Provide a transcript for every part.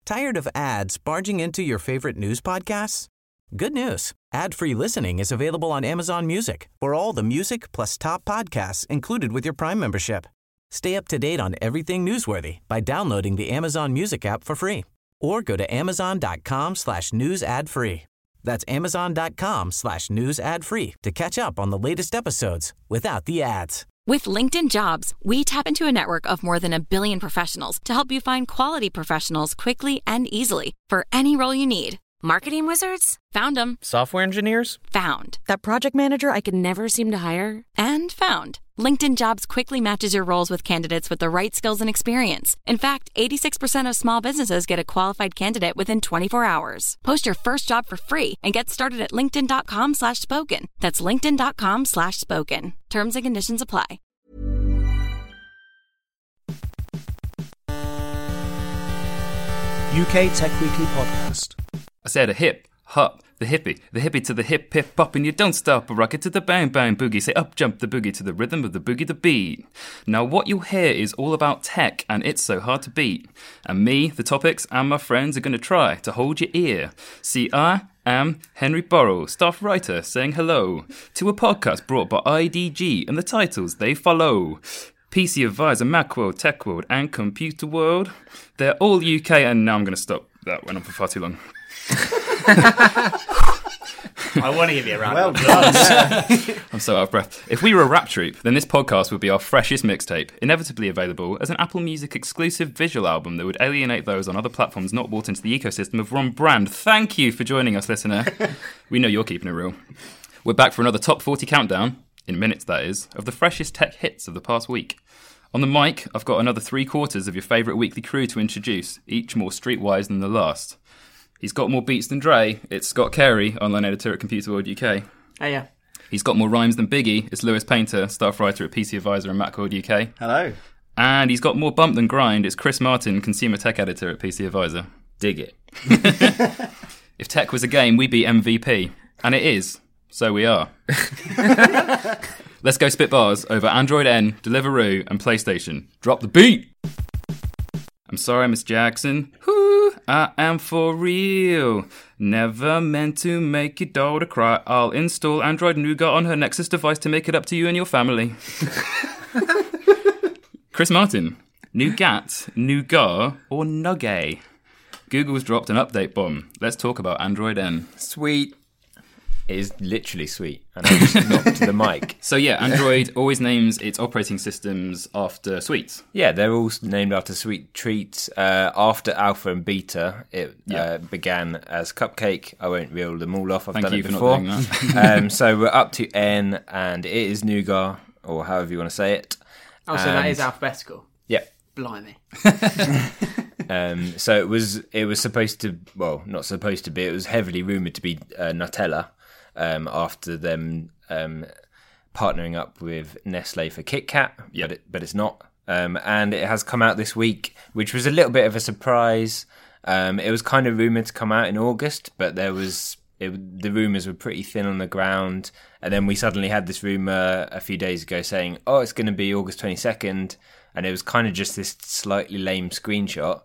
Tired of ads barging into your favorite news podcasts? Good news. Ad-free listening is available on Amazon Music for all the music plus top podcasts included with your Prime membership. Stay up to date on everything newsworthy by downloading the Amazon Music app for free or go to amazon.com/news ad free. That's amazon.com/news ad free to catch up on the latest episodes without the ads. With LinkedIn Jobs, we tap into a network of more than 1 billion professionals to help you find quality professionals quickly and easily for any role you need. Marketing wizards? Found them. Software engineers? Found. That project manager I could never seem to hire? And found. LinkedIn Jobs quickly matches your roles with candidates with the right skills and experience. In fact, 86% of small businesses get a qualified candidate within 24 hours. Post your first job for free and get started at linkedin.com/spoken. That's linkedin.com/spoken. Terms and conditions apply. UK Tech Weekly Podcast. I said a hip, hop, the hippie to the hip, hip, hop, and you don't stop, a rocket to the bang, bang, boogie, say up, jump the boogie to the rhythm of the boogie, the beat. Now what you'll hear is all about tech, and it's so hard to beat. And me, the topics, and my friends are going to try to hold your ear. See, I am Henry Burrell, staff writer, saying hello to a podcast brought by IDG, and the titles they follow. PC Advisor, Macworld, Tech World, and Computer World. They're all UK, and now I'm going to stop. That went on for far too long. I want to give you a round. Well done. I'm so out of breath. If we were a rap troupe, then this podcast would be our freshest mixtape, inevitably available as an Apple Music exclusive visual album that would alienate those on other platforms not bought into the ecosystem of Ron Brand. Thank you for joining us, listener. We know you're keeping it real. We're back for another Top 40 countdown, in minutes that is, of the freshest tech hits of the past week. On the mic, I've got another 3/4 of your favourite weekly crew to introduce, each more streetwise than the last. He's got more beats than Dre. It's Scott Carey, online editor at Computer World UK. Hey, yeah. He's got more rhymes than Biggie. It's Lewis Painter, staff writer at PC Advisor and Macworld UK. Hello. And he's got more bump than grind. It's Chris Martin, consumer tech editor at PC Advisor. Dig it. If tech was a game, we'd be MVP. And it is. So we are. Let's go spit bars over Android N, Deliveroo, and PlayStation. Drop the beat! I'm sorry, Miss Jackson. Whoo, I am for real. Never meant to make your daughter cry. I'll install Android Nougat on her Nexus device to make it up to you and your family. Chris Martin. Nougat, Nougat, or Nugget? Google's dropped an update bomb. Let's talk about Android N. Sweet. It is literally sweet. And I just knocked the mic. So yeah, Android always names its operating systems after sweets. Yeah, they're all named after sweet treats. After Alpha and Beta, it began as Cupcake. I won't reel them all off. I've done it before. Thank you for not doing that. So we're up to N, and it is Nougat, or however you want to say it. Oh, so that is alphabetical? Yeah. Blimey. So it was supposed to, well, not supposed to be, it was heavily rumoured to be Nutella. After them partnering up with Nestle for Kit Kat, but it's not. And it has come out this week, which was a little bit of a surprise. It was kind of rumoured to come out in August, but the rumours were pretty thin on the ground. And then we suddenly had this rumour a few days ago saying, oh, it's going to be August 22nd. And it was kind of just this slightly lame screenshot.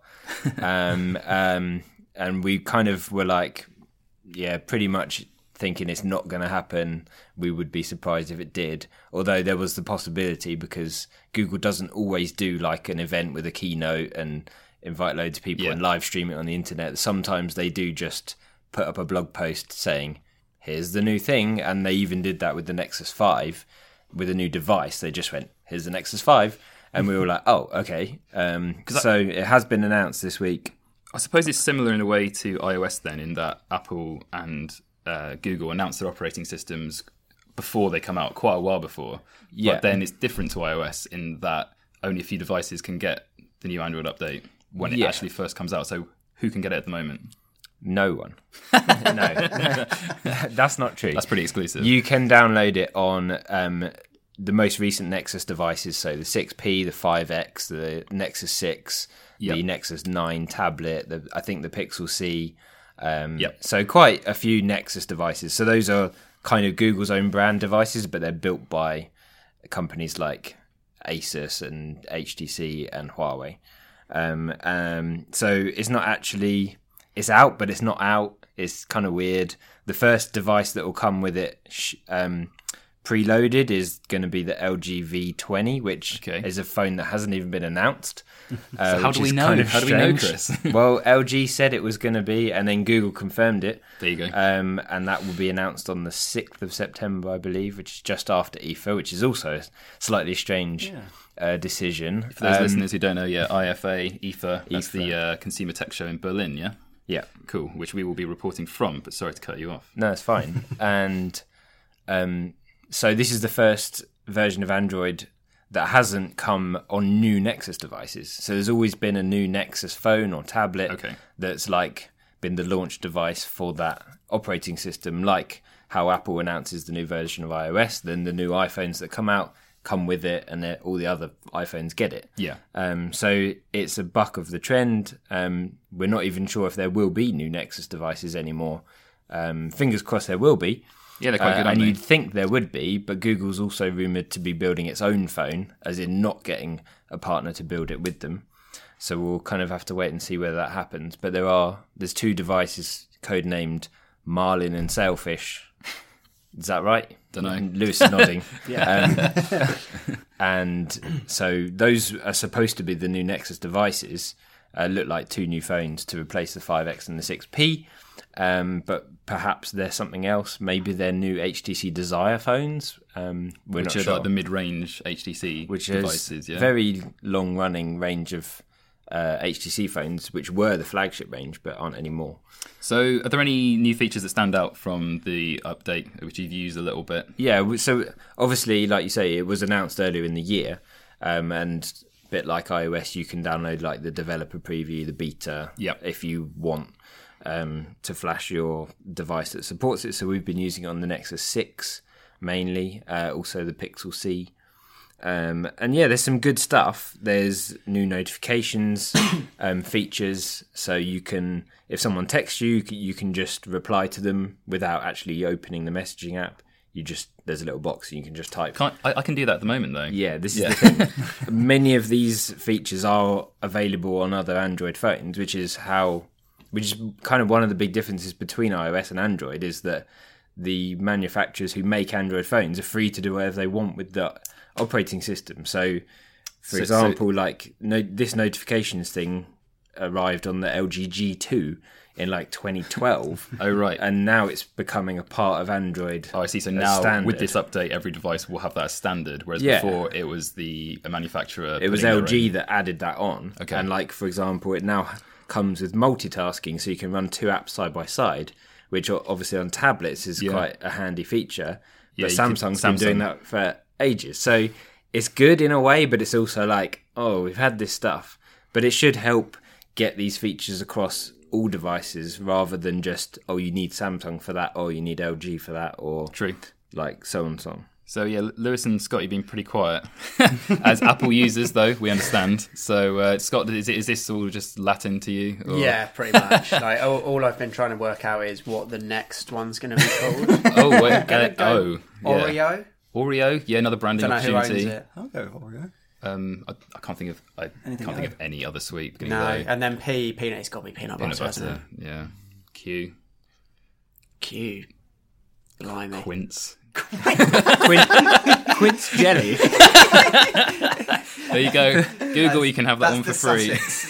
And we kind of were like, yeah, pretty much thinking it's not going to happen. We would be surprised if it did, although there was the possibility, because Google doesn't always do like an event with a keynote and invite loads of people and live stream it on the internet. Sometimes they do just put up a blog post saying, here's the new thing. And they even did that with the Nexus 5 with a new device. They just went, here's the Nexus 5. And we were like, oh, okay. So it has been announced this week. I suppose it's similar in a way to iOS then, in that Apple and Google announced their operating systems before they come out, quite a while before. Yeah. But then it's different to iOS in that only a few devices can get the new Android update when it actually first comes out. So who can get it at the moment? No one. No, that's not true. That's pretty exclusive. You can download it on the most recent Nexus devices, so the 6P, the 5X, the Nexus 6, the Nexus 9 tablet, I think the Pixel C. So quite a few Nexus devices. So those are kind of Google's own brand devices, but they're built by companies like Asus and HTC and Huawei. So it's not actually, it's out, but it's not out. It's kind of weird. The first device that will come with it preloaded is going to be the LG V20, which is a phone that hasn't even been announced. So how do we know? How do we know, Chris? Well, LG said it was going to be, and then Google confirmed it. There you go. And that will be announced on the 6th of September, I believe, which is just after IFA, which is also a slightly strange decision. For those listeners who don't know, IFA, that's the Consumer Tech Show in Berlin, yeah? Yeah. Cool, which we will be reporting from, but sorry to cut you off. No, it's fine. And so this is the first version of Android that hasn't come on new Nexus devices. So there's always been a new Nexus phone or tablet that's like been the launch device for that operating system, like how Apple announces the new version of iOS, then the new iPhones that come out come with it, and all the other iPhones get it. Yeah. So it's a buck of the trend. We're not even sure if there will be new Nexus devices anymore. Fingers crossed there will be. Yeah, they're quite good, and aren't you'd think there would be, but Google's also rumoured to be building its own phone, as in not getting a partner to build it with them. So we'll kind of have to wait and see whether that happens. But there's 2 devices codenamed Marlin and Sailfish. Is that right? Don't know. Lewis is nodding. And so those are supposed to be the new Nexus devices. Look like 2 new phones to replace the 5X and the 6P. But perhaps they're something else. Maybe they're new HTC Desire phones. We're which not are sure. like the mid-range HTC devices. Is very long-running range of HTC phones, which were the flagship range, but aren't anymore. So are there any new features that stand out from the update, which you've used a little bit? Yeah, so obviously, like you say, it was announced earlier in the year, and a bit like iOS, you can download like the developer preview, the beta, if you want to flash your device that supports it. So we've been using it on the Nexus 6 mainly, also the Pixel C. And there's some good stuff. There's new notifications, features, so you can, if someone texts you, you can just reply to them without actually opening the messaging app. There's a little box and you can just type. I can do that at the moment though. Yeah, this is the thing. Many of these features are available on other Android phones, which is kind of one of the big differences between iOS and Android, is that the manufacturers who make Android phones are free to do whatever they want with the operating system. So, for example, this notifications thing arrived on the LG G2 in 2012. Oh, right. And now it's becoming a part of Android. Oh, I see. So now standard. With this update, every device will have that as standard, whereas before it was a manufacturer. It was LG that added that on. Okay. And for example, it now comes with multitasking, so you can run 2 apps side by side, which obviously on tablets is quite a handy feature. But Samsung's been doing that for ages. So it's good in a way, but it's also we've had this stuff. But it should help get these features across all devices rather than just, you need Samsung for that, or you need LG for that, or True. So and so on. So Lewis and Scott, you've been pretty quiet. As Apple users, though, we understand. So Scott, is this all just Latin to you? Or? Yeah, pretty much. All I've been trying to work out is what the next one's going to be called. Oreo. Oreo, another branding opportunity. Who owns it. I'll go Oreo. I can't think of any other sweet. No, and then peanut. It's got to be peanut butter, hasn't it? Yeah. Q. Blimey. Quince. Quince jelly. There you go. Google, you can have that one for free.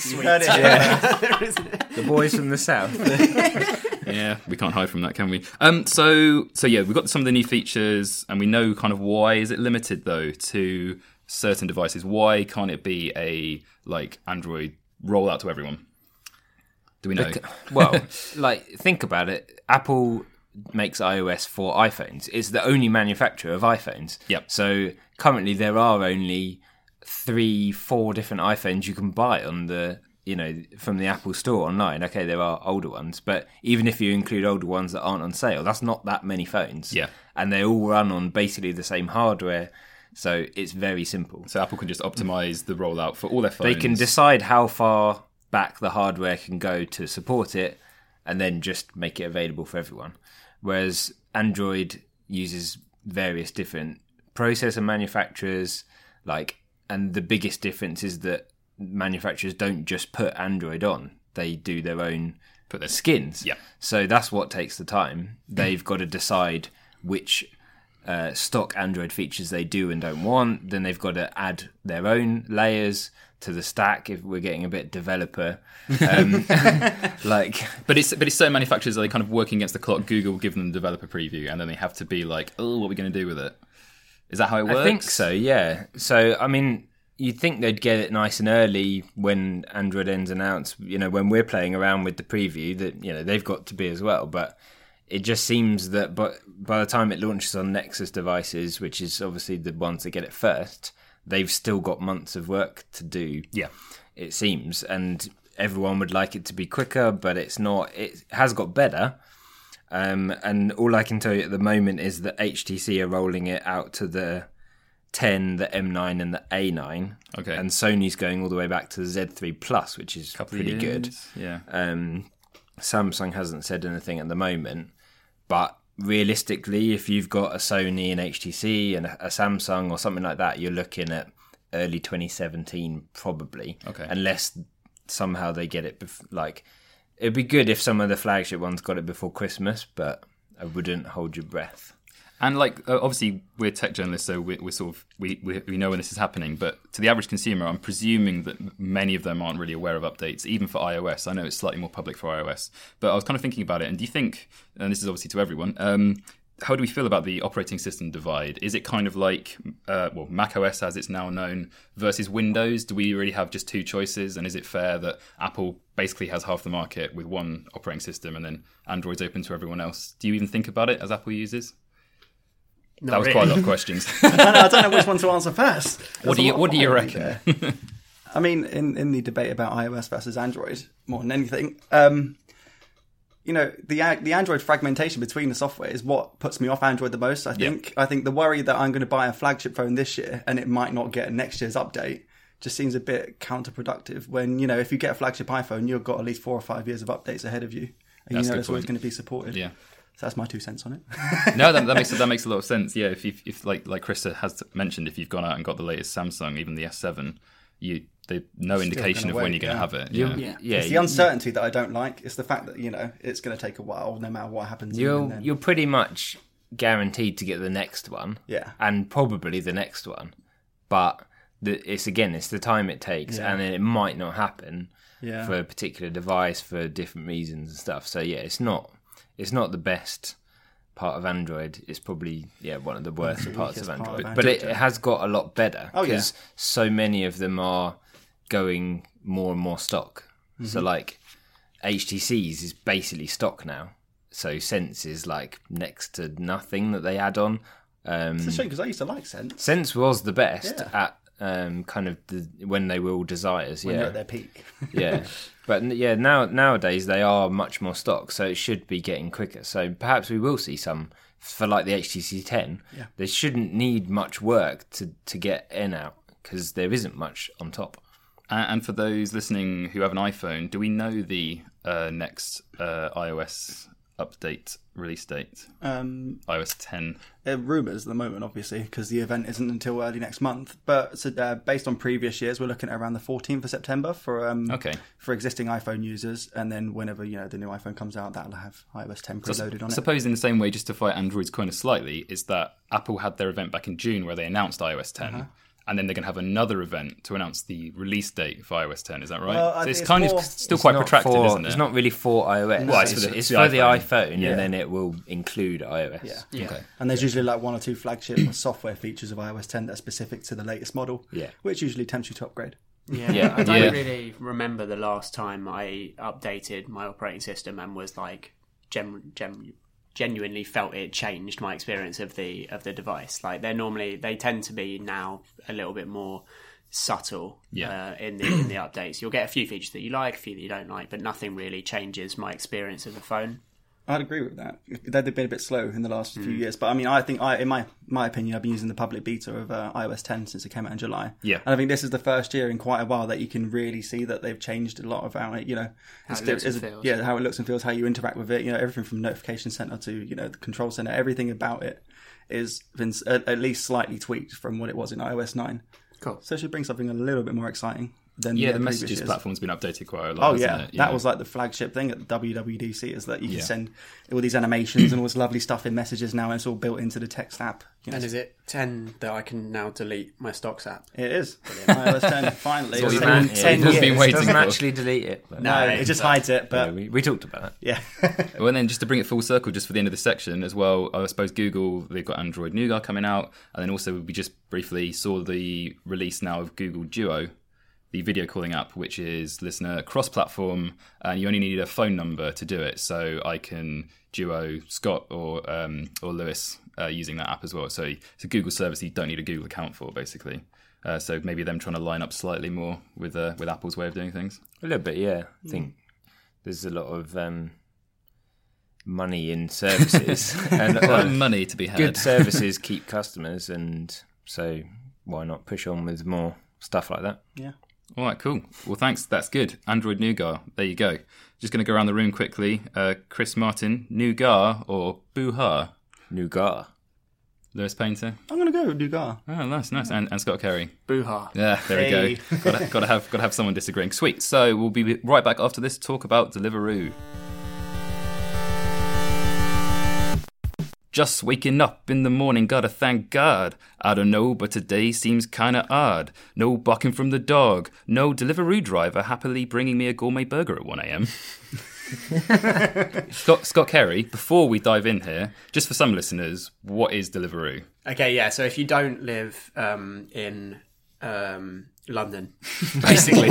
The boys from the south. Yeah, we can't hide from that, can we? So we've got some of the new features, and we know kind of why is it limited though to certain devices. Why can't it be a Android rollout to everyone? Do we know? Think about it. Apple makes iOS for iPhones. It's the only manufacturer of iPhones. Yep. So currently there are only 3-4 different iPhones you can buy on from the Apple Store online. Okay, there are older ones, but even if you include older ones that aren't on sale, that's not that many phones. Yeah. And they all run on basically the same hardware. So it's very simple. So Apple can just optimize the rollout for all their phones. They can decide how far back the hardware can go to support it, and then just make it available for everyone. Whereas Android uses various different processor manufacturers, and the biggest difference is that manufacturers don't just put Android on; they do their own skins. Yeah. So that's what takes the time. They've got to decide which stock Android features they do and don't want. Then they've got to add their own layers to the stack. If we're getting a bit developer, but it's so manufacturers are they kind of working against the clock. Google will give them the developer preview, and then they have to be like, oh, what are we going to do with it? Is that how it works? I think so. Yeah. So I mean, you'd think they'd get it nice and early when Android N's announced. When we're playing around with the preview, that they've got to be as well, but. It just seems that by the time it launches on Nexus devices, which is obviously the ones that get it first, they've still got months of work to do. Yeah, it seems, and everyone would like it to be quicker, but it's not. It has got better, and all I can tell you at the moment is that HTC are rolling it out to the 10, the M9, and the A9. Okay, and Sony's going all the way back to the Z3 Plus, which is pretty good. Yeah. Samsung hasn't said anything at the moment. But realistically, if you've got a Sony and HTC and a Samsung or something like that, you're looking at early 2017 probably. Okay. Unless somehow they get it. It'd be good if some of the flagship ones got it before Christmas, but I wouldn't hold your breath. And obviously we're tech journalists, so we're sort of we know when this is happening. But to the average consumer, I'm presuming that many of them aren't really aware of updates, even for iOS. I know it's slightly more public for iOS, but I was kind of thinking about it. And do you think? And this is obviously to everyone. How do we feel about the operating system divide? Is it kind of like macOS as it's now known versus Windows? Do we really have just two choices? And is it fair that Apple basically has half the market with one operating system, and then Android's open to everyone else? Do you even think about it as Apple users? That was quite a lot of questions. I don't know which one to answer first. What do you reckon? I mean, in the debate about iOS versus Android, more than anything, the Android fragmentation between the software is what puts me off Android the most, I think. Yeah. I think the worry that I'm going to buy a flagship phone this year and it might not get next year's update just seems a bit counterproductive when, if you get a flagship iPhone, you've got at least 4 or 5 years of updates ahead of you. And it's always going to be supported. Yeah. So that's my 2 cents on it. No, that makes a lot of sense. Yeah, if like Krista has mentioned, if you've gone out and got the latest Samsung, even the S7, there's no indication of when you're going to have it. Yeah. It's the uncertainty that I don't like. It's the fact that it's going to take a while, no matter what happens. You're pretty much guaranteed to get the next one, and probably the next one. But it's the time it takes, and it might not happen for a particular device for different reasons and stuff. So it's not the best part of Android. It's probably one of the worst parts of Android. But it has got a lot better because so many of them are going more and more stock. Mm-hmm. So like HTC's is basically stock now. So Sense is like next to nothing that they add on. It's a shame because I used to like Sense. Sense was the best at kind of when they were all desires. When they're at their peak. But nowadays they are much more stock, so it should be getting quicker. So perhaps we will see some for like the HTC 10. Yeah. They shouldn't need much work to get in out because there isn't much on top. And for those listening who have an iPhone, do we know the next iOS update release date? iOS 10. Rumours at the moment, obviously, because the event isn't until early next month. But based on previous years, we're looking at around the 14th of September for existing iPhone users. And then whenever the new iPhone comes out, that'll have iOS 10 preloaded on it. Suppose in the same way, just to fight Android's corner slightly, is that Apple had their event back in June where they announced iOS 10. Uh-huh. And then they're going to have another event to announce the release date for iOS 10. Is that right? Well, so it's kind of still quite protracted, isn't it? It's not really for iOS. Well, it's for the iPhone, and then it will include iOS. Yeah. Okay. And there's usually like 1 or 2 flagship software features of iOS 10 that are specific to the latest model, which usually tempts you to upgrade. Yeah, I don't really remember the last time I updated my operating system and was like genuinely felt it changed my experience of the device. Like they tend to be now a little bit more subtle in the updates. You'll get a few features that you like, a few that you don't like, but nothing really changes my experience of the phone. I'd agree with that. They've been a bit slow in the last few years, but I mean, I think in my opinion, I've been using the public beta of iOS 10 since it came out in July. Yeah, and I think this is the first year in quite a while that you can really see that they've changed a lot about it. How it looks and feels. Yeah, how it looks and feels, how you interact with it. Everything from notification center to the control center. Everything about it is been at least slightly tweaked from what it was in iOS 9. Cool. So it should bring something a little bit more exciting. than Yeah, the previous messages years. platform's been updated quite a lot. Oh hasn't yeah, it? that was like the flagship thing at the WWDC, is that you can Yeah. send all these animations and all this lovely stuff in messages now, and it's all built into the text app. You know, And is it 10 that I can now delete my stocks app? it is. iOS 10, finally. That's what It's you've been been- 10 you've years. been waiting Doesn't for. actually delete it. But No, it just hides it, but we talked about that. yeah. Well, and then just to bring it full circle, just for the end of the section as well, I suppose Google, they've got Android Nougat coming out, and then also we just briefly saw the release now of Google Duo, the video calling app, which is listener cross-platform, and you only need a phone number to do it. So I can duo Scott or Lewis using that app as well. So it's a Google service you don't need a Google account for, basically. So maybe them trying to line up slightly more with Apple's way of doing things. A little bit, yeah. I think there's a lot of money in services, and Money to be had. good services keep customers, and so why not push on with more stuff like that? Yeah. All right, cool. Well, thanks. That's good. Android Nougat. There you go. Just going to go around the room quickly. Chris Martin, Nougat or Boo-ha? Nougat. Lewis Painter. I'm going to go with Nougat. Oh, nice. And Scott Carey. Boo-ha. Yeah, there we go. Got to have someone disagreeing. Sweet. So we'll be right back after this to talk about Deliveroo. Just waking up in the morning, gotta thank God. I don't know, but today seems kinda odd. No barking from the dog, no Deliveroo driver happily bringing me a gourmet burger at 1 a.m. Scott Carey, before we dive in here, just for some listeners, what is Deliveroo? Okay, yeah, so if you don't live in London, basically.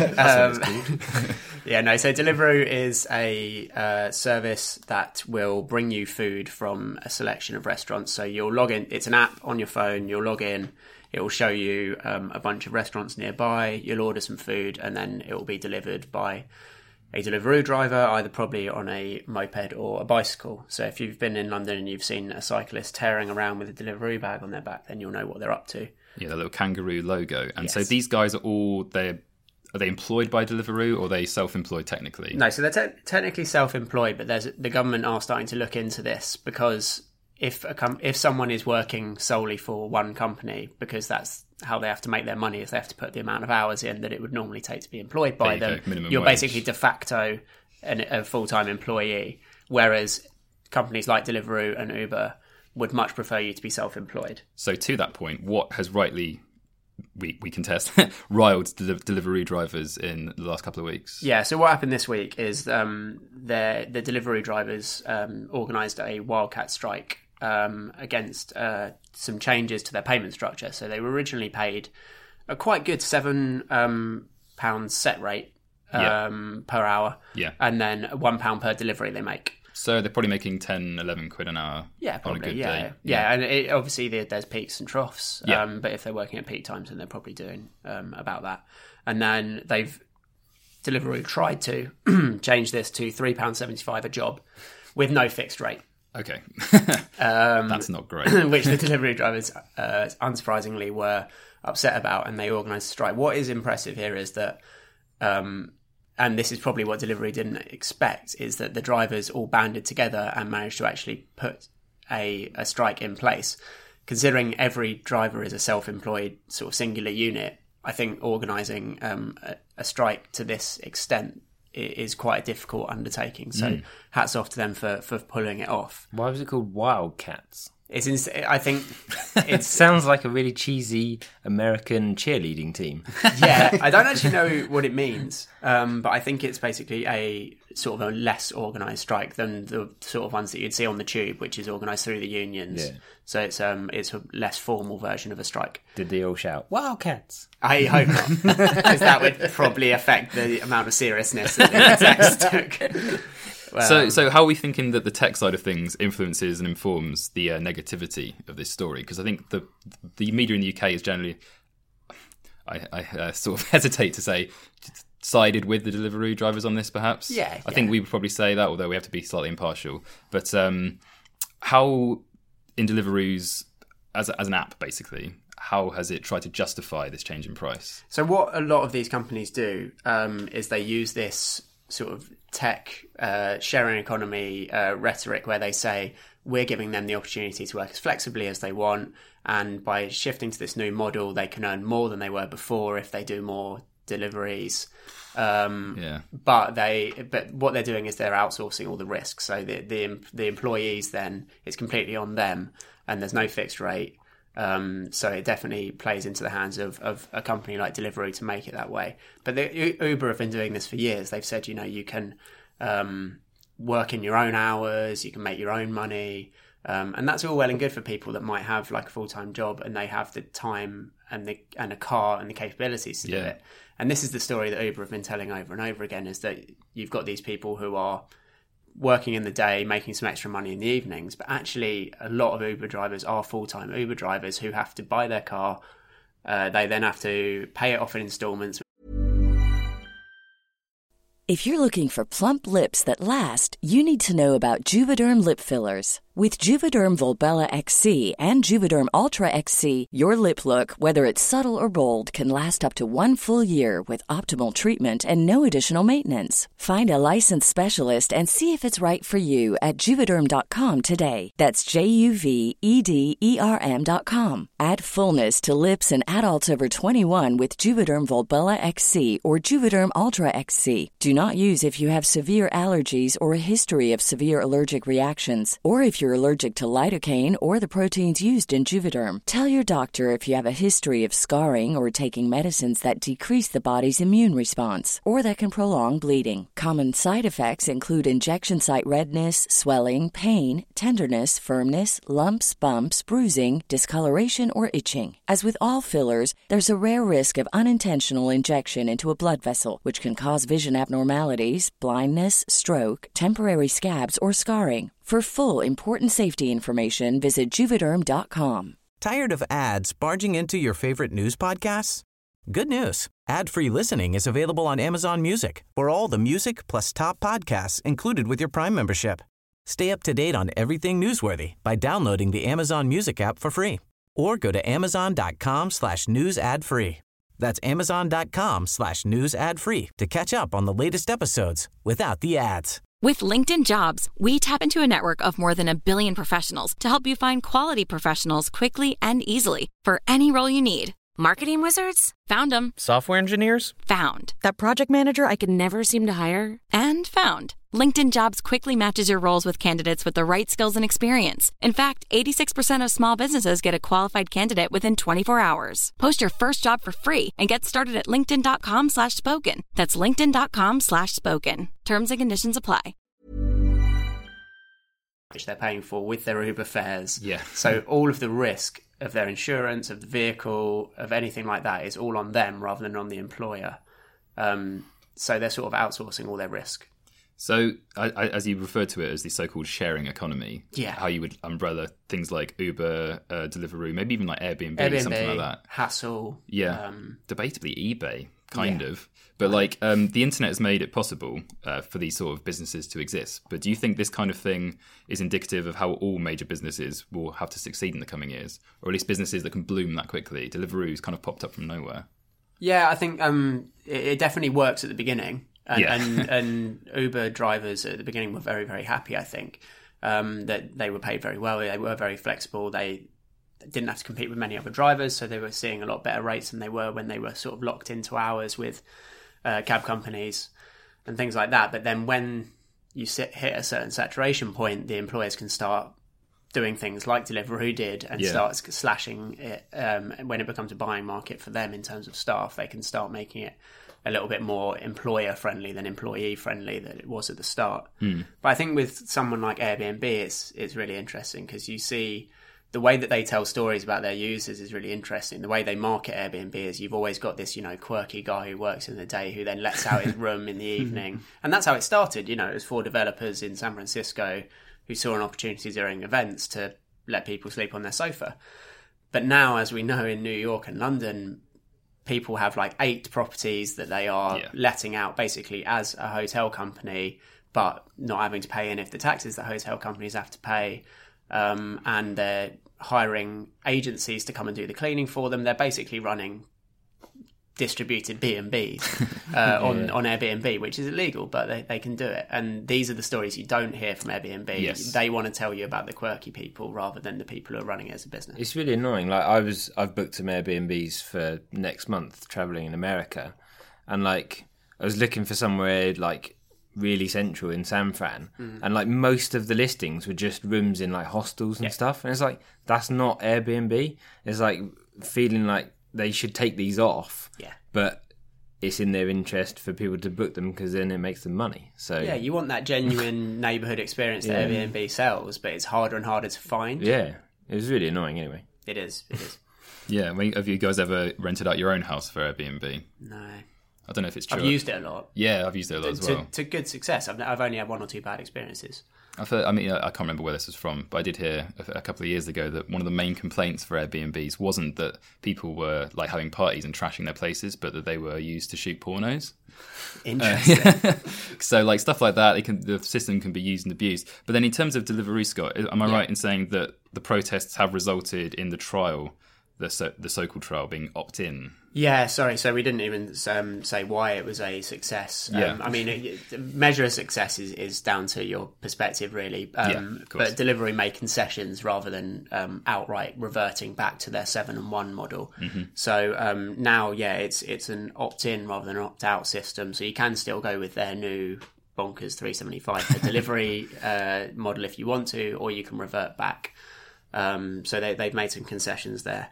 So Deliveroo is a service that will bring you food from a selection of restaurants. So you'll log in, it's an app on your phone, you'll log in, it will show you a bunch of restaurants nearby, you'll order some food, and then it will be delivered by a Deliveroo driver, either probably on a moped or a bicycle. So if you've been in London and you've seen a cyclist tearing around with a Deliveroo bag on their back, then you'll know what they're up to. Yeah, the little kangaroo logo. And so Yes. these guys are all, are they employed by Deliveroo or are they self-employed technically? No, so they're technically self-employed, but the government are starting to look into this, because if someone is working solely for one company, because that's how they have to make their money, is they have to put the amount of hours in that it would normally take to be employed by There you them. go, minimum You're wage. basically de facto a full-time employee, whereas companies like Deliveroo and Uber would much prefer you to be self-employed. So to that point, what has rightly, we can test, riled Deliveroo drivers in the last couple of weeks? Yeah, so what happened this week is the Deliveroo drivers organised a wildcat strike against some changes to their payment structure. So they were originally paid a quite good £7 set rate per hour, Yeah. and then £1 per delivery they make. So they're probably making 10, 11 quid an hour Yeah, on a probably. good Yeah, day. yeah, and obviously there's peaks and troughs. Yeah. But if they're working at peak times, then they're probably doing about that. And then Deliveroo tried to change this to £3.75 a job with no fixed rate, Okay. That's not great. which the Deliveroo drivers, unsurprisingly, were upset about, and they organised a strike. What is impressive here is that, and this is probably what Deliveroo didn't expect, is that the drivers all banded together and managed to actually put a strike in place. Considering every driver is a self-employed sort of singular unit, I think organising a strike to this extent is quite a difficult undertaking. So hats off to them for pulling it off. Why was it called Wildcats? I think It it's sounds like a really cheesy American cheerleading team. yeah. I don't actually know what it means, but I think it's basically a sort of a less organised strike than the sort of ones that you'd see on the tube, which is organised through the unions. Yeah. So it's a less formal version of a strike. Did Did they all shout Wildcats? I hope not, because that would probably affect the amount of seriousness that the execs took. So how are we thinking that the tech side of things influences and informs the negativity of this story? Because I think the media in the UK is generally, I sort of hesitate to say, sided with the Deliveroo drivers on this, perhaps. Yeah, I think we would probably say that, although we have to be slightly impartial. But how, in Deliveroo's, as an app, basically, how has it tried to justify this change in price? So what a lot of these companies do is they use this sort of tech sharing economy rhetoric where they say we're giving them the opportunity to work as flexibly as they want, and by shifting to this new model they can earn more than they were before if they do more deliveries. But what they're doing is they're outsourcing all the risks. So the employees, then it's completely on them, and there's no fixed rate. So it definitely plays into the hands of a company like Deliveroo to make it that way. But Uber have been doing this for years. They've said, you can work in your own hours, you can make your own money. And that's all well and good for people that might have like a full-time job and they have the time and a car and the capabilities to do it. And this is the story that Uber have been telling over and over again, is that you've got these people who are working in the day, making some extra money in the evenings, but actually a lot of Uber drivers are full-time Uber drivers who have to buy their car. They then have to pay it off in installments. If you're looking for plump lips that last, you need to know about Juvederm lip fillers. With Juvederm Volbella XC and Juvederm Ultra XC, your lip look, whether it's subtle or bold, can last up to 1 full year with optimal treatment and no additional maintenance. Find a licensed specialist and see if it's right for you at Juvederm.com today. That's JUVEDERM.com. Add fullness to lips in adults over 21 with Juvederm Volbella XC or Juvederm Ultra XC. Do not use if you have severe allergies or a history of severe allergic reactions, or if you're allergic to lidocaine or the proteins used in Juvederm. Tell your doctor if you have a history of scarring or taking medicines that decrease the body's immune response or that can prolong bleeding. Common side effects include injection site redness, swelling, pain, tenderness, firmness, lumps, bumps, bruising, discoloration, or itching. As with all fillers, there's a rare risk of unintentional injection into a blood vessel, which can cause vision abnormalities, blindness, stroke, temporary scabs, or scarring. For full, important safety information, visit Juvederm.com. Tired of ads barging into your favorite news podcasts? Good news. Ad-free listening is available on Amazon Music for all the music plus top podcasts included with your Prime membership. Stay up to date on everything newsworthy by downloading the Amazon Music app for free or go to amazon.com/news ad free. That's amazon.com/news ad free to catch up on the latest episodes without the ads. With LinkedIn Jobs, we tap into a network of more than 1 billion professionals to help you find quality professionals quickly and easily for any role you need. Marketing wizards? Found them. Software engineers? Found. That project manager I could never seem to hire? And found. LinkedIn Jobs quickly matches your roles with candidates with the right skills and experience. In fact, 86% of small businesses get a qualified candidate within 24 hours. Post your first job for free and get started at linkedin.com/spoken. That's linkedin.com/spoken. Terms and conditions apply. Which they're paying for with their Uber fares. Yeah. So all of the risk of their insurance, of the vehicle, of anything like that is all on them rather than on the employer. So they're sort of outsourcing all their risk. So, as you refer to it as the so-called sharing economy, how you would umbrella things like Uber, Deliveroo, maybe even like Airbnb, something like that. Hassle. Yeah, debatably eBay, kind of. But like the internet has made it possible for these sort of businesses to exist. But do you think this kind of thing is indicative of how all major businesses will have to succeed in the coming years? Or at least businesses that can bloom that quickly? Deliveroo's kind of popped up from nowhere. Yeah, I think it definitely works at the beginning. And Uber drivers at the beginning were very, very happy, I think, that they were paid very well. They were very flexible. They didn't have to compete with many other drivers, so they were seeing a lot better rates than they were when they were sort of locked into hours with cab companies and things like that. But then when you hit a certain saturation point, the employers can start doing things like Deliveroo did and start slashing it. When it becomes a buying market for them in terms of staff, they can start making it a little bit more employer friendly than employee friendly than it was at the start. But I think with someone like Airbnb, it's really interesting because you see the way that they tell stories about their users is really interesting. The way they market Airbnb is you've always got this, quirky guy who works in the day who then lets out his room in the evening. And that's how it started. It was for developers in San Francisco who saw an opportunity during events to let people sleep on their sofa. But now, as we know, in New York and London, people have like 8 properties that they are letting out basically as a hotel company, but not having to pay any of the taxes that hotel companies have to pay. And they're hiring agencies to come and do the cleaning for them. They're basically running distributed B&Bs on Airbnb, which is illegal, but they can do it. And these are the stories you don't hear from Airbnb. Yes. They want to tell you about the quirky people rather than the people who are running it as a business. It's really annoying. Like I've booked some Airbnbs for next month traveling in America, and like I was looking for somewhere like really central in San Fran, and like most of the listings were just rooms in like hostels and stuff, and it's like that's not Airbnb. It's like feeling like they should take these off, but it's in their interest for people to book them because then it makes them money. So yeah, you want that genuine neighbourhood experience that Airbnb sells, but it's harder and harder to find. Yeah, it was really annoying anyway. It is. Yeah, have you guys ever rented out your own house for Airbnb? No. I don't know if it's true. I've used it a lot. Yeah, I've used it a lot as well. To good success. I've only had 1 or 2 bad experiences. I've heard, I mean, I can't remember where this was from, but I did hear a couple of years ago that one of the main complaints for Airbnbs wasn't that people were like having parties and trashing their places, but that they were used to shoot pornos. Interesting. So like stuff like that, the system can be used and abused. But then in terms of Deliveroo, Scott, am I right in saying that the protests have resulted in the trial, the so-called trial, being opt-in? Yeah, sorry. So we didn't even say why it was a success. I mean, measure of success is down to your perspective, really. Of course. But Deliveroo made concessions rather than outright reverting back to their 7-and-1 model. Mm-hmm. So now, it's an opt-in rather than an opt-out system. So you can still go with their new bonkers $3.75 for delivery model if you want to, or you can revert back. So they've made some concessions there.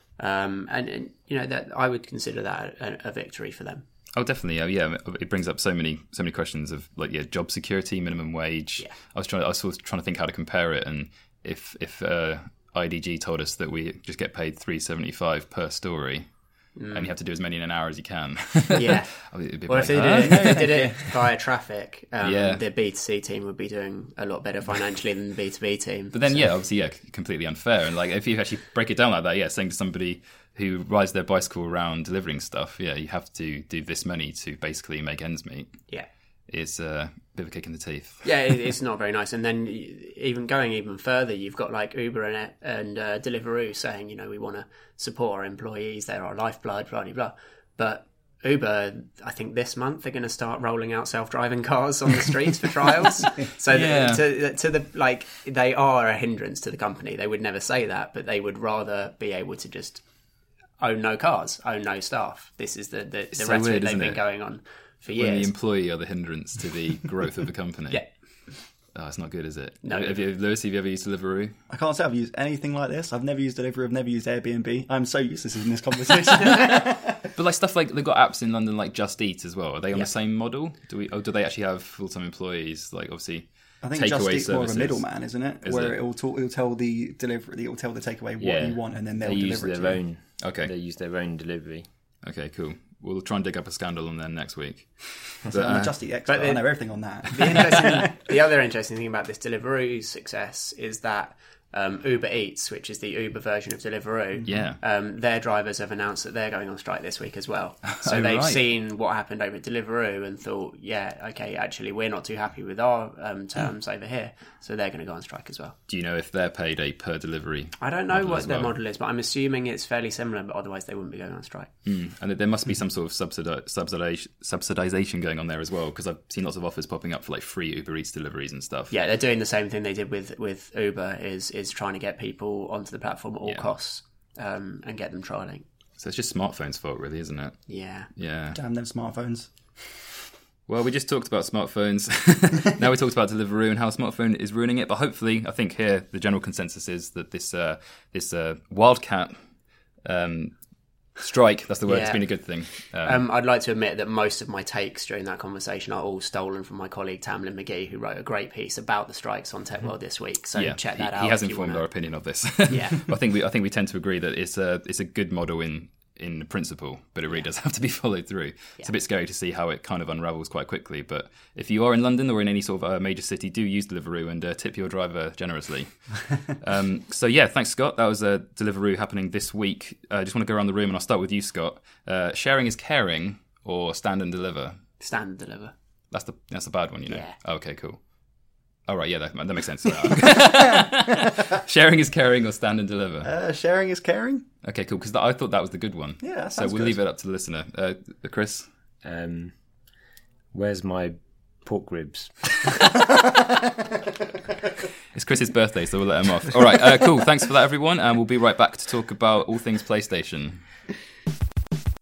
And you know that I would consider that a victory for them. Oh, definitely. Yeah, it brings up so many questions of like job security, minimum wage. Yeah. I was sort of trying to think how to compare it, and if IDG told us that we just get paid $3.75 per story, and you have to do as many in an hour as you can. Yeah. Well, if they did it via traffic, the B2C team would be doing a lot better financially than the B2B team. But then, obviously, completely unfair. And like, if you actually break it down like that, saying to somebody who rides their bicycle around delivering stuff, you have to do this many to basically make ends meet. Yeah. It's a bit of a kick in the teeth. Yeah, it's not very nice. And then going even further, you've got like Uber and Deliveroo saying, we want to support our employees, they're our lifeblood, blah, blah, blah. But Uber, I think this month they're going to start rolling out self-driving cars on the streets for trials. So they are a hindrance to the company. They would never say that, but they would rather be able to just own no cars, own no staff. This is the rhetoric they've been going on for years. When the employee are the hindrance to the growth of the company. Yeah. Oh, it's not good, is it? No. Lewis, have you ever used Deliveroo? I can't say I've used anything like this. I've never used Deliveroo. I've never used Airbnb. I'm so useless in this conversation. But like stuff like they've got apps in London like Just Eat as well. Are they on the same model? Do they actually have full-time employees? Like obviously, I think Just Eat's more of a middleman, isn't it? It'll tell the delivery, it'll tell the takeaway what you want, and then they'll deliver it to you. Okay. They use their own delivery. Okay, cool. We'll try and dig up a scandal on them next week. I'm a Just Eat expert. I know everything on that. The other interesting thing about this Deliveroo's success is that Uber Eats, which is the Uber version of Deliveroo, their drivers have announced that they're going on strike this week as well. So they've seen what happened over at Deliveroo and thought, actually we're not too happy with our terms over here, so they're going to go on strike as well. Do you know if they're paid a per delivery? I don't know what their model is, but I'm assuming it's fairly similar, but otherwise they wouldn't be going on strike. And there must be some sort of subsidization going on there as well, because I've seen lots of offers popping up for like free Uber Eats deliveries and stuff. Yeah, they're doing the same thing they did with Uber, is trying to get people onto the platform at all costs and get them trialling. So it's just smartphones' fault, really, isn't it? Yeah. Damn them smartphones. Well, we just talked about smartphones. Now we talked about Deliveroo and how smartphone is ruining it. But hopefully, I think here the general consensus is that this wildcat strike, that's the word, it's been a good thing. I'd like to admit that most of my takes during that conversation are all stolen from my colleague Tamlin McGee, who wrote a great piece about the strikes on Tech World this week. So check that out. He has informed our opinion of this. Yeah. I think we tend to agree that it's a good model in principle, but it really does have to be followed through. It's a bit scary to see how it kind of unravels quite quickly, but if you are in London or in any sort of major city, do use Deliveroo and tip your driver generously. So thanks, Scott. That was Deliveroo happening this week. I just want to go around the room and I'll start with you, Scott. Sharing is caring or stand and deliver? Stand and deliver. That's the bad one, Yeah. Okay, cool. All right, that makes sense. Sharing is caring or stand and deliver? Sharing is caring. Okay, cool, because I thought that was the good one. Yeah, that so sounds we'll good. leave it up to the listener. Chris? Where's my pork ribs? It's Chris's birthday, so we'll let him off. All right, cool. Thanks for that, everyone, and we'll be right back to talk about all things PlayStation.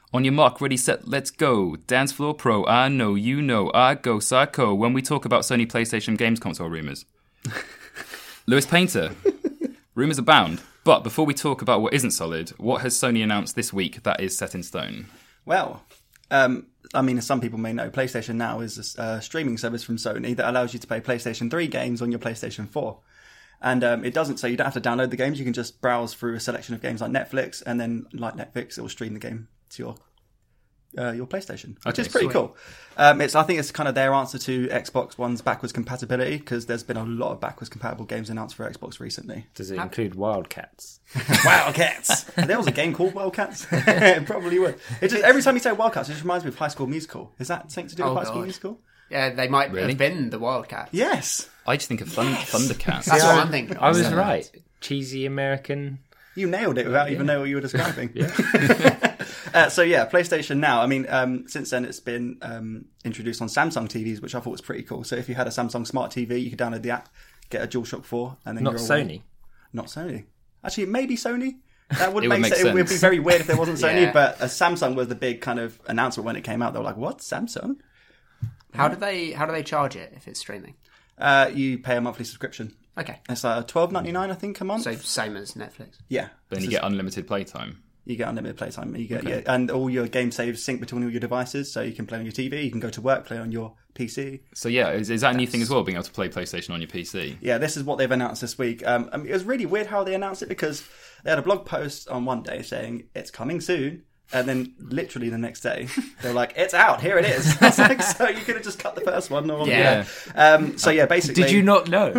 On your mark, ready, set, let's go. Dance Floor Pro, I know, you know, I go psycho when we talk about Sony PlayStation games console rumours. Lewis Painter. Rumours abound. But before we talk about what isn't solid, what has Sony announced this week that is set in stone? Well, I mean, as some people may know, PlayStation Now is a streaming service from Sony that allows you to play PlayStation 3 games on your PlayStation 4. And it doesn't, so you don't have to download the games. You can just browse through a selection of games like Netflix, and then, like Netflix, it will stream the game to your PlayStation, which is pretty cool. I think it's kind of their answer to Xbox One's backwards compatibility, because there's been a lot of backwards compatible games announced for Xbox recently. Does it include Wildcats? Wildcats! There was a game called Wildcats. It probably would. It just, every time you say Wildcats, it just reminds me of High School Musical. Is that something to do with High School Musical? Yeah, they might have been the Wildcats. Yes. I just think of Thundercats. That's what I'm thinking of. I was right. Cheesy American. You nailed it without even knowing what you were describing. Yeah. So yeah, PlayStation Now. I mean, since then it's been introduced on Samsung TVs, which I thought was pretty cool. So if you had a Samsung Smart TV, you could download the app, get a DualShock 4, and then Not you're Sony. away. Not Sony. Actually, maybe Sony. That would It make would make sense. It would be sense. very weird if there wasn't Sony. Yeah. But Samsung was the big kind of announcement when it came out. They were like, "What, Samsung?" How do they charge it if it's streaming? You pay a monthly subscription. Okay. It's like $12.99, I think, a month. So same as Netflix. Yeah. Then you get unlimited playtime. You get unlimited playtime. You get and all your game saves sync between all your devices, so you can play on your TV, you can go to work, play on your PC. So yeah, is that a new thing as well, being able to play PlayStation on your PC? Yeah, this is what they've announced this week. I mean, it was really weird how they announced it, because they had a blog post on one day saying it's coming soon, and then literally the next day they're like, it's out, here it is. I was like, so you could have just cut the first one. Or, Yeah. So yeah, basically, Did you not know?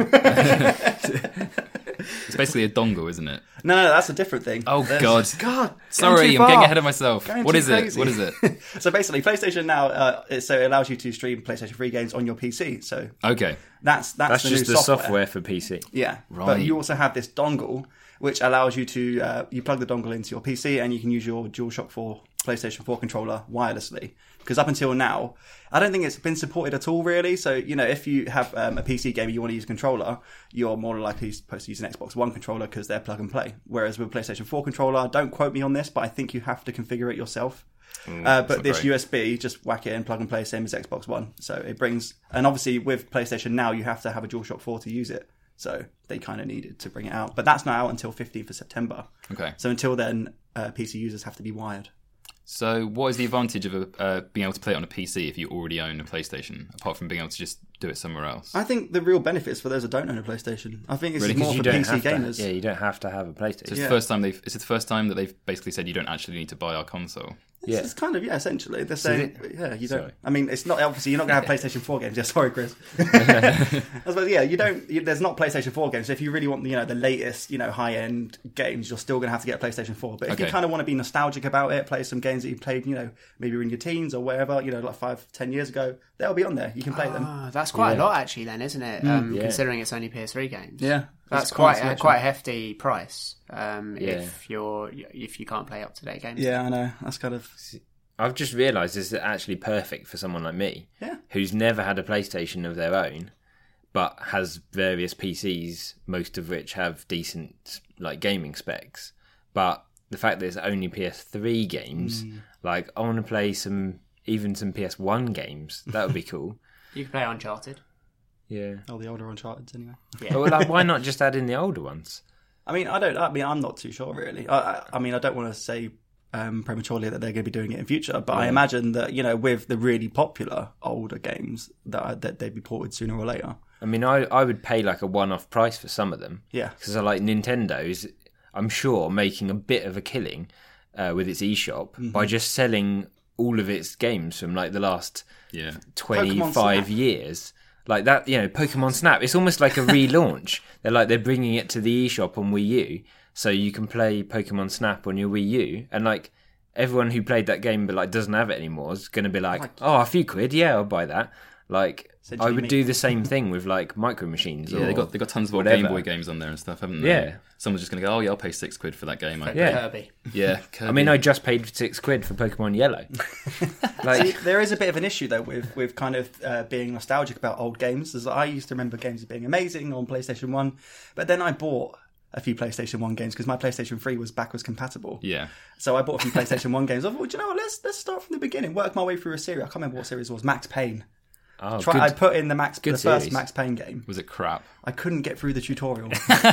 It's basically a dongle, isn't it? No, that's a different thing. Oh God! God, Sorry, I'm getting ahead of myself. What is it? Crazy. What is it? So basically, PlayStation Now, it allows you to stream PlayStation 3 games on your PC. So Okay. that's That's the just new the software for PC. Yeah, Right. But you also have this dongle, which allows you to you plug the dongle into your PC and you can use your DualShock 4 PlayStation 4 controller wirelessly. Because up until now, I don't think it's been supported at all, really. So, you know, if you have a PC game and you want to use a controller, you're more likely supposed to use an Xbox One controller because they're plug and play. Whereas with a PlayStation 4 controller, don't quote me on this, but I think you have to configure it yourself. But this great. USB, just whack it in, plug and play, same as Xbox One. So it brings, and obviously with PlayStation Now, you have to have a DualShock 4 to use it. So they kind of needed to bring it out. But that's not out until 15th of September. Okay. So until then, PC users have to be wired. So what is the advantage of being able to play it on a PC if you already own a PlayStation, apart from being able to just do it somewhere else? I think the real benefits for those that don't own a PlayStation. I think it's Really? more You for don't PC have to, gamers. yeah, you don't have to have a PlayStation. So it's Yeah. the first time is it the first time that they've basically said you don't actually need to buy our console? Yeah. It's kind of, essentially. They're saying, you don't. Sorry. I mean, it's not, obviously, you're not going to have PlayStation 4 games. Yeah, sorry, Chris. I suppose, you don't, there's not PlayStation 4 games. So if you really want, the latest, high-end games, you're still going to have to get a PlayStation 4. But if you Okay. kind of want to be nostalgic about it, play some games that you played, maybe in your teens or whatever, like 5-10 years ago, they'll be on there. You can play them. That's quite a lot, actually, then, isn't it? Considering it's only PS3 games. Yeah. That's quite a hefty price. If you can't play up to date games. Yeah, I know. That's kind of... I've just realised this is actually perfect for someone like me, who's never had a PlayStation of their own, but has various PCs, most of which have decent gaming specs. But the fact that it's only PS3 games, I want to play some PS1 games. That would be cool. You can play Uncharted. Yeah. Oh, the older Uncharted, anyway. Yeah. Well, why not just add in the older ones? I'm not too sure, really. I don't want to say prematurely that they're going to be doing it in future, but I imagine that, with the really popular older games, that they'd be ported sooner or later. I mean, I would pay a one-off price for some of them. Yeah. Because Nintendo's, I'm sure, making a bit of a killing with its eShop by just selling all of its games from the last 25 years. Like that, Pokemon Snap. It's almost like a relaunch. They're bringing it to the eShop on Wii U, so you can play Pokemon Snap on your Wii U, and everyone who played that game but doesn't have it anymore is going to be a few quid, yeah, I'll buy that. I would do the same thing with Micro Machines. Yeah, they got tons of old whatever. Game Boy games on there and stuff, haven't they? Yeah. Someone's just going to go, oh yeah, I'll pay £6 for that game. Yeah. Kirby. Yeah. Kirby. I mean, I just paid £6 for Pokemon Yellow. See, there is a bit of an issue though with kind of being nostalgic about old games. As I used to remember games as being amazing on PlayStation 1, but then I bought a few PlayStation 1 games because my PlayStation 3 was backwards compatible. Yeah. So I bought a few PlayStation 1 games. I thought, well, do you know what? Let's start from the beginning, work my way through a series. I can't remember what series it was. Max Payne. Oh, I put in the first series. Max Payne game. Was it crap? I couldn't get through the tutorial.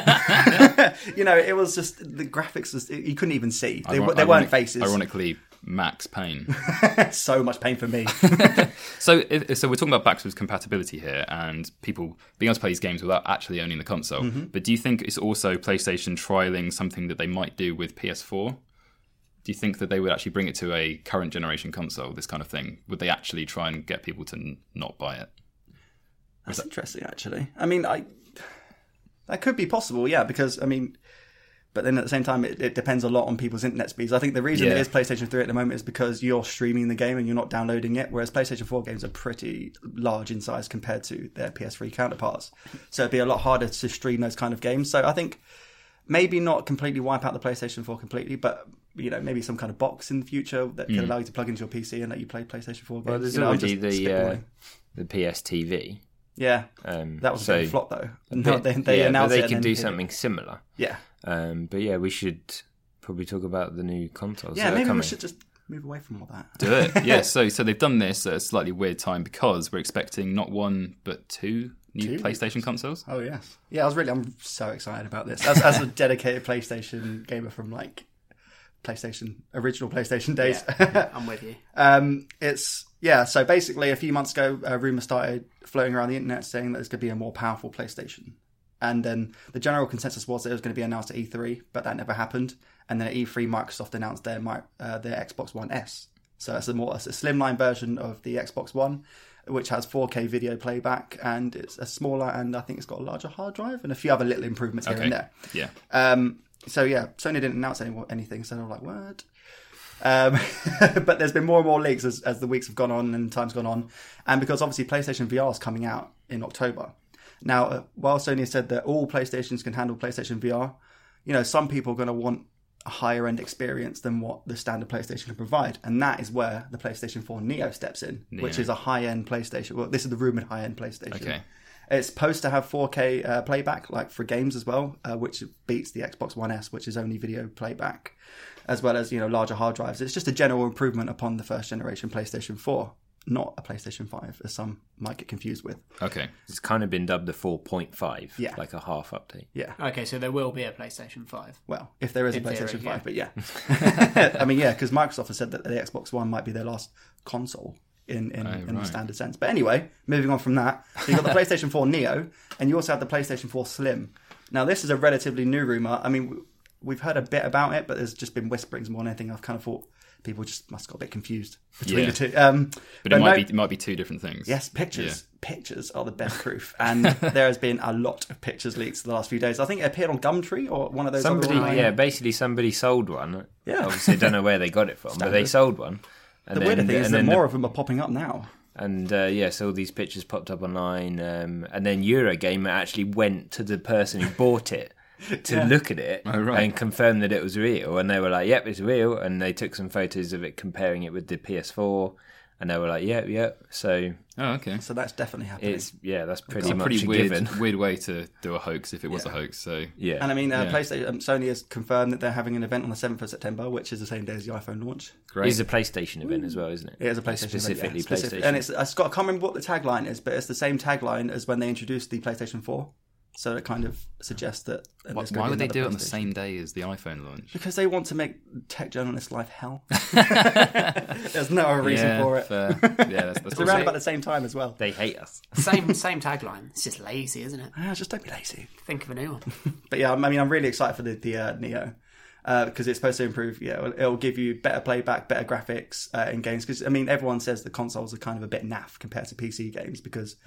It was just the graphics. You couldn't even see. They weren't faces. Ironically, Max Payne. So much pain for me. So we're talking about backwards compatibility here, and people being able to play these games without actually owning the console. Mm-hmm. But do you think it's also PlayStation trialing something that they might do with PS4? Do you think that they would actually bring it to a current generation console, this kind of thing? Would they actually try and get people to not buy it? That's interesting, actually. I mean, that could be possible, yeah, because, I mean, but then at the same time, it depends a lot on people's internet speeds. I think the reason it is PlayStation 3 at the moment is because you're streaming the game and you're not downloading it, whereas PlayStation 4 games are pretty large in size compared to their PS3 counterparts. So it'd be a lot harder to stream those kind of games. So I think maybe not completely wipe out the PlayStation 4 completely, but maybe some kind of box in the future that can allow you to plug into your PC and let you play PlayStation 4 games. Well, there's already the PS TV. Yeah, that was a bit of a flop though. They announced they can do something similar. Yeah, but yeah, we should probably talk about the new consoles. Yeah, maybe we should just move away from all that. Do it. Yeah. So they've done this at a slightly weird time because we're expecting not one but two new PlayStation consoles. Oh yes, yeah. I'm so excited about this as a dedicated PlayStation gamer from original PlayStation days. Yeah, I'm with you. So basically a few months ago, a rumour started floating around the internet saying that there's going to be a more powerful PlayStation. And then the general consensus was that it was going to be announced at E3, but that never happened. And then at E3, Microsoft announced their Xbox One S. So it's a slimline version of the Xbox One, which has 4K video playback, and it's a smaller, and I think it's got a larger hard drive and a few other little improvements here and there. Yeah. Sony didn't announce anything, so I'm like, what? But there's been more and more leaks as the weeks have gone on and time's gone on, and because obviously PlayStation VR is coming out in October. Now, while Sony has said that all PlayStations can handle PlayStation VR, some people are going to want a higher end experience than what the standard PlayStation can provide, and that is where the PlayStation 4 Neo steps in, which is a high end PlayStation. Well, this is the rumoured high end PlayStation. Okay. It's supposed to have 4K playback, like for games as well, which beats the Xbox One S, which is only video playback, as well as larger hard drives. It's just a general improvement upon the first generation PlayStation 4, not a PlayStation 5, as some might get confused with. Okay, it's kind of been dubbed the 4.5, yeah, like a half update. Yeah. Okay, so there will be a PlayStation 5. Well, if there is a PlayStation 5, yeah. But yeah, I mean, yeah, because Microsoft has said that the Xbox One might be their last console. In the standard sense. But anyway, moving on from that. So you've got the PlayStation 4 Neo, and you also have the PlayStation 4 Slim. Now, this is a relatively new rumour. I mean, we've heard a bit about it, but there's just been whisperings more than anything. I've kind of thought people just must have got a bit confused between the two. But it might be two different things. Yes, pictures. Yeah. Pictures are the best proof. And there has been a lot of pictures leaked the last few days. I think it appeared on Gumtree or one of those basically somebody sold one. Yeah. Obviously, I don't know where they got it from, but they sold one. And the weird thing is that more of them are popping up now. And so all these pictures popped up online. And then Eurogamer actually went to the person who bought it to look at it and confirm that it was real. And they were like, yep, it's real. And they took some photos of it comparing it with the PS4. And they were like, yep. So, okay. So that's definitely happening. That's pretty much a given. Weird way to do a hoax if it was a hoax. So yeah. And I mean, PlayStation, Sony has confirmed that they're having an event on the 7th of September, which is the same day as the iPhone launch. Great. It's a PlayStation event as well, isn't it? It is a PlayStation specifically event, PlayStation. And I can't remember what the tagline is, but it's the same tagline as when they introduced the PlayStation 4. So it kind of suggests that... Why would they do it on the same day as the iPhone launch? Because they want to make tech journalists' life hell. There's no other reason for it. That's it's around about the same time as well. They hate us. Same tagline. It's just lazy, isn't it? Just don't be lazy. Think of a new one. But yeah, I mean, I'm really excited for the Neo. Because it's supposed to improve, it'll give you better playback, better graphics in games. Because I mean, everyone says the consoles are kind of a bit naff compared to PC games because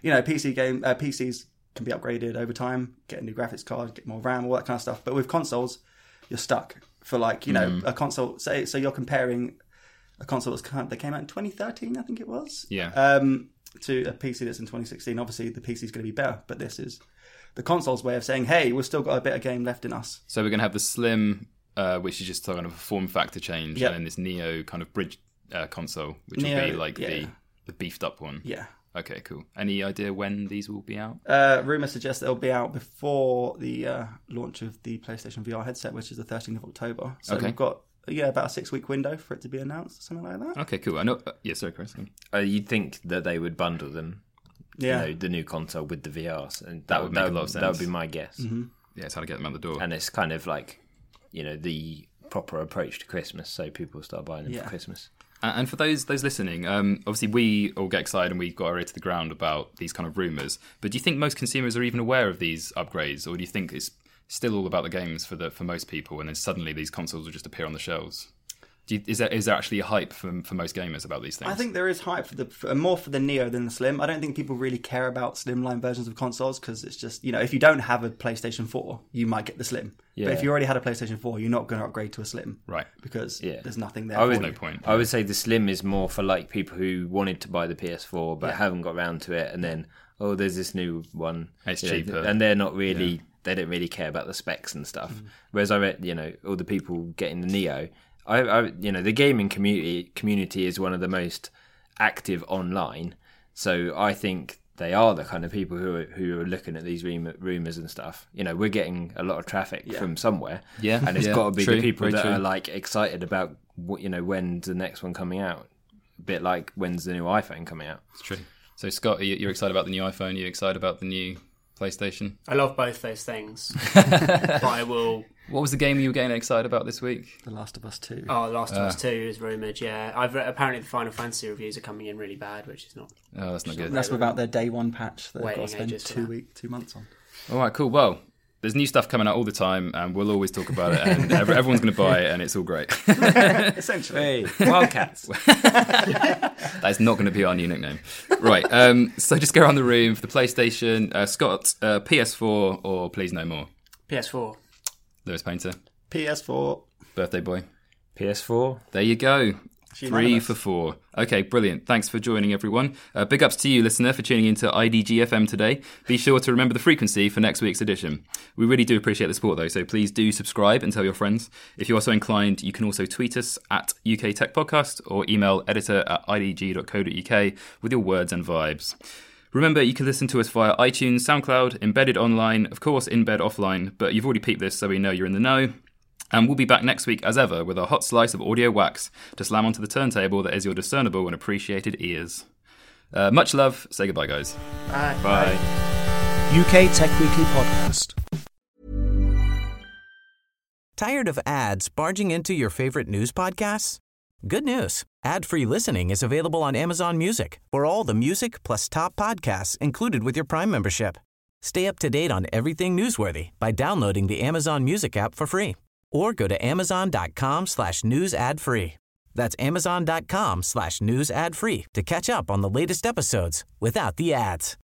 PCs can be upgraded over time, get a new graphics card, get more RAM, all that kind of stuff. But with consoles, you're stuck for a console. So you're comparing a console that came out in 2013, I think it was. Yeah. To a PC that's in 2016. Obviously, the PC is going to be better, but this is the console's way of saying, hey, we've still got a bit of game left in us. So we're going to have the Slim, which is just kind of a form factor change, and then this Neo kind of bridge console, which will be like the beefed up one. Yeah. Okay, cool. Any idea when these will be out? Rumours suggest they'll be out before the launch of the PlayStation VR headset, which is the 13th of October. So we've got about a 6-week window for it to be announced, something like that. Okay, cool. I know. Sorry, Chris. You'd think that they would bundle them. Yeah, the new console with the VRs, and that would make a lot of sense. That would be my guess. Mm-hmm. Yeah, it's how to get them out the door. And it's kind of like, the proper approach to Christmas, so people start buying them for Christmas. And for those listening, obviously we all get excited and we got our ear to the ground about these kind of rumours. But do you think most consumers are even aware of these upgrades, or do you think it's still all about the games for most people, and then suddenly these consoles will just appear on the shelves? Is there actually a hype for most gamers about these things? I think there is hype more for the Neo than the Slim. I don't think people really care about slimline versions of consoles because it's just, if you don't have a PlayStation 4, you might get the Slim. Yeah. But if you already had a PlayStation 4, you're not going to upgrade to a Slim. Right. Because there's nothing there. There's no point. I would say the Slim is more for like people who wanted to buy the PS4 but haven't got around to it, and then, there's this new one. It's cheaper. And they're not really, they don't really care about the specs and stuff. Whereas I read, all the people getting the Neo... the gaming community is one of the most active online, so I think they are the kind of people who are looking at these rumours and stuff. We're getting a lot of traffic from somewhere, and it's got to be the people that are like excited about when's the next one coming out. A bit like when's the new iPhone coming out. It's true. So Scott, you're excited about the new iPhone? Are you excited about the new PlayStation? I love both those things, but I will. What was the game you were getting excited about this week? The Last of Us 2. Oh, The Last of Us 2 is rumoured, yeah. Apparently the Final Fantasy reviews are coming in really bad, which is not... Oh, that's not good. That's without their day one patch that they've got to spend 2 months on. All right, cool. Well, there's new stuff coming out all the time, and we'll always talk about it, and everyone's going to buy it, and it's all great. Essentially. Hey, Wildcats. That's not going to be our new nickname. Right, so just go around the room for the PlayStation. Scott, PS4 or Please No More? PS4. Lewis Painter? PS4. Birthday Boy? PS4. There you go. 3 for 4. Okay, brilliant. Thanks for joining, everyone. Big ups to you, listener, for tuning into IDGFM today. Be sure to remember the frequency for next week's edition. We really do appreciate the support, though, so please do subscribe and tell your friends. If you're so inclined, you can also tweet us at UK Tech Podcast or email editor@idg.co.uk with your words and vibes. Remember, you can listen to us via iTunes, SoundCloud, embedded online, of course, in bed offline, but you've already peeped this, so we know you're in the know. And we'll be back next week, as ever, with a hot slice of audio wax to slam onto the turntable that is your discernible and appreciated ears. Much love. Say goodbye, guys. Bye. Bye. UK Tech Weekly Podcast. Tired of ads barging into your favorite news podcasts? Good news. Ad-free listening is available on Amazon Music for all the music plus top podcasts included with your Prime membership. Stay up to date on everything newsworthy by downloading the Amazon Music app for free. Or go to amazon.com/news ad free. That's amazon.com/news ad free to catch up on the latest episodes without the ads.